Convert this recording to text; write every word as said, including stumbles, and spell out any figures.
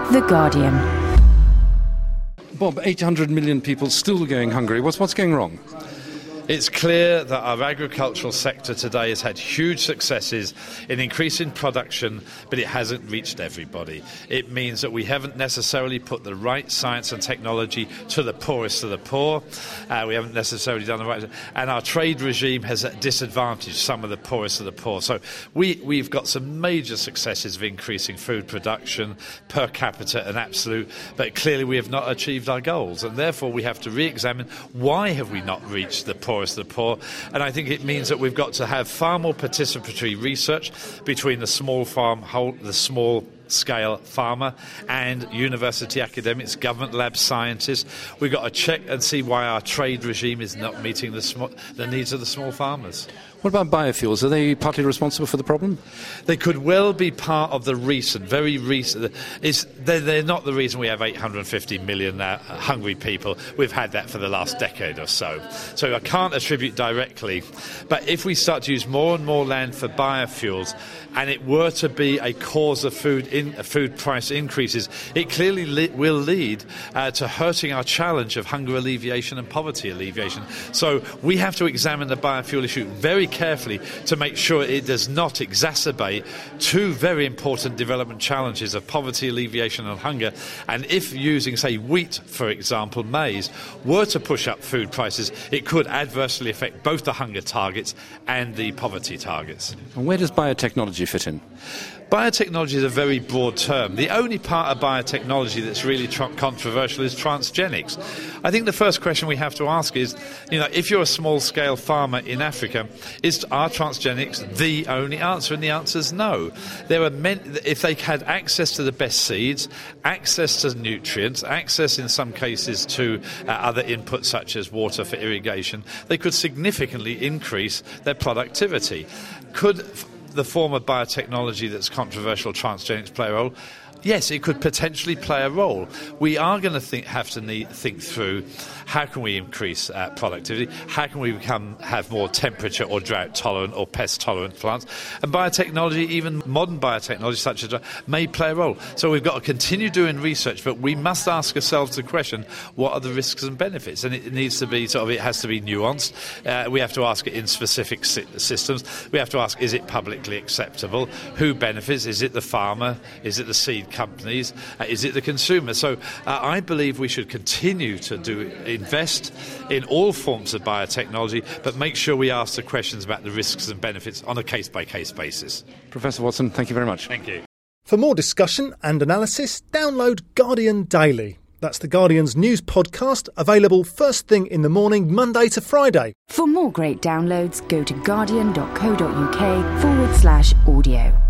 The Guardian. Bob, eight hundred million people still going hungry. What's, what's going wrong? It's clear that our agricultural sector today has had huge successes in increasing production, but it hasn't reached everybody. It means that we haven't necessarily put the right science and technology to the poorest of the poor. Uh, we haven't necessarily done the right... And our trade regime has disadvantaged some of the poorest of the poor. So we, we've got some major successes of increasing food production per capita and absolute, but clearly we have not achieved our goals. And therefore we have to re-examine why have we not reached the poor the poor, and I think it means that we've got to have far more participatory research between the small farm, whole, the small scale farmer and university academics, government lab scientists. We've got to check and see why our trade regime is not meeting the, sm- the needs of the small farmers. What about biofuels? Are they partly responsible for the problem? They could well be part of the reason, very recent. Is they're, they're not the reason we have eight hundred fifty million uh, hungry people. We've had that for the last decade or so. So I can't attribute directly. But if we start to use more and more land for biofuels, and it were to be a cause of food in uh, food price increases, it clearly li- will lead uh, to hurting our challenge of hunger alleviation and poverty alleviation. So we have to examine the biofuel issue very carefully to make sure it does not exacerbate two very important development challenges of poverty alleviation and hunger. And if using, say, wheat, for example, maize, were to push up food prices, it could adversely affect both the hunger targets and the poverty targets. And where does biotechnology fit in? Biotechnology is a very broad term. The only part of biotechnology that's really tr- controversial is transgenics. I think the first question we have to ask is, you know, if you're a small-scale farmer in Africa, is are transgenics the only answer? And the answer is no. There are many, if they had access to the best seeds, access to nutrients, access in some cases to uh, other inputs such as water for irrigation, they could significantly increase their productivity. Could the form of biotechnology that's controversial, transgenics, play a role? Yes, it could potentially play a role. We are going to think, have to need, think through how can we increase uh, productivity, how can we become have more temperature or drought tolerant or pest tolerant plants, and biotechnology, even modern biotechnology such as may play a role. So we've got to continue doing research, but we must ask ourselves the question: what are the risks and benefits? And it needs to be sort of it has to be nuanced. Uh, we have to ask it in specific si- systems. We have to ask: is it publicly acceptable? Who benefits? Is it the farmer? Is it the seed companies? Uh, is it the consumer? So uh, I believe we should continue to do invest in all forms of biotechnology, but make sure we ask the questions about the risks and benefits on a case-by-case basis. Professor Watson, thank you very much. Thank you. For more discussion and analysis, download Guardian Daily. That's the Guardian's news podcast, available first thing in the morning, Monday to Friday. For more great downloads, go to guardian.co.uk forward slash audio.